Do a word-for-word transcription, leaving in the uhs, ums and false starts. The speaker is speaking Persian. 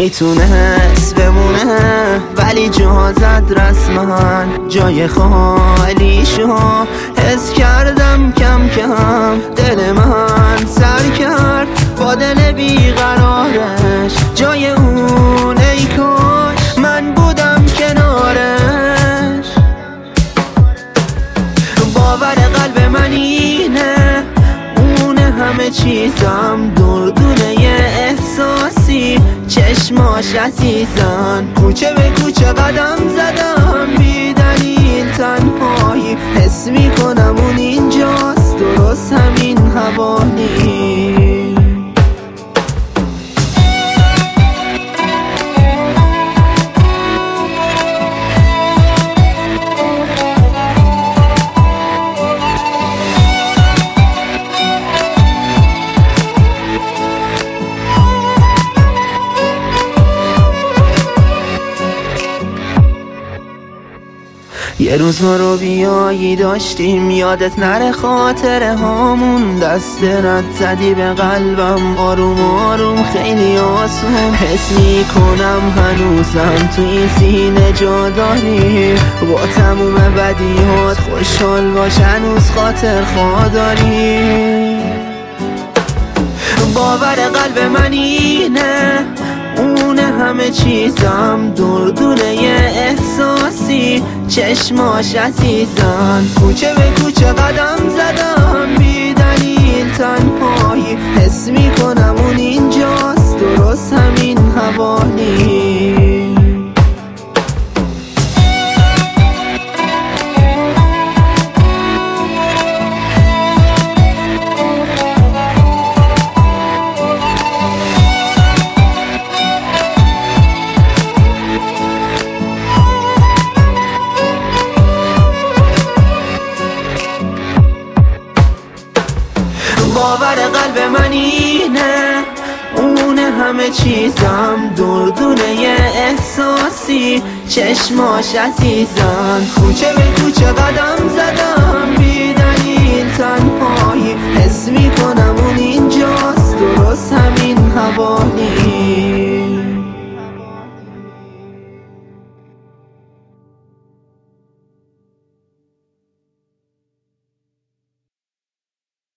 میتونست بمونه ولی جازت رسمن جای خالی شو حس کردم کم کم. دل من سر کرد با دل بیقرارش، جای اون ای کاش من بودم کنارش. باور قلب من اینه اونه همه چیزم، دردونه احساسی چشماش عزیزن. کوچه به کوچه قدم زدم بی دلیل تنهایی، حس میکنم اون اینجاست درست همین حوالی. یه روز ما رو بیایی داشتیم، یادت نره خاطره هامون. دست رد زدی به قلبم آروم آروم خیلی آسون. حس میکنم هنوزم تو این سینه جا داری، با تموم بدیات خوشحال باش هنوز خاطر خواه داری. باور قلب من اینه اونه همه چیزم، دردونه احساسی چشماش عزیزن. کوچه به کوچه قدم زدم بی دلیل تنهایی، حس میکنم اون اینجاست درست همین حوالی. باور قلب من اینه اونه همه چیزم، دردونه احساسی چشماش عزیزن. کوچه به کوچه قدم زدم بی دلیل تنهایی، حس میکنم اون اینجاست